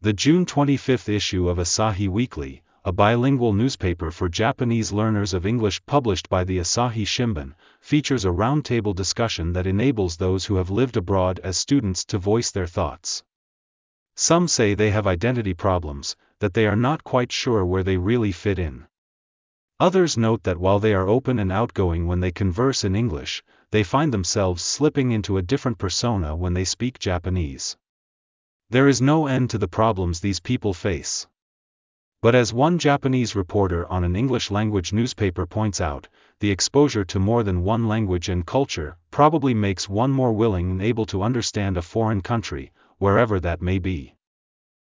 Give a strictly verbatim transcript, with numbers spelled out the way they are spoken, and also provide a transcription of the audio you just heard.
The June twenty-fifth issue of Asahi Weekly, a bilingual newspaper for Japanese learners of English published by the Asahi Shimbun, features a roundtable discussion that enables those who have lived abroad as students to voice their thoughts. Some say they have identity problems, that they are not quite sure where they really fit in. Others note that while they are open and outgoing when they converse in English, they find themselves slipping into a different persona when they speak Japanese. There is no end to the problems these people face. But as one Japanese reporter on an English-language newspaper points out, the exposure to more than one language and culture probably makes one more willing and able to understand a foreign country, wherever that may be.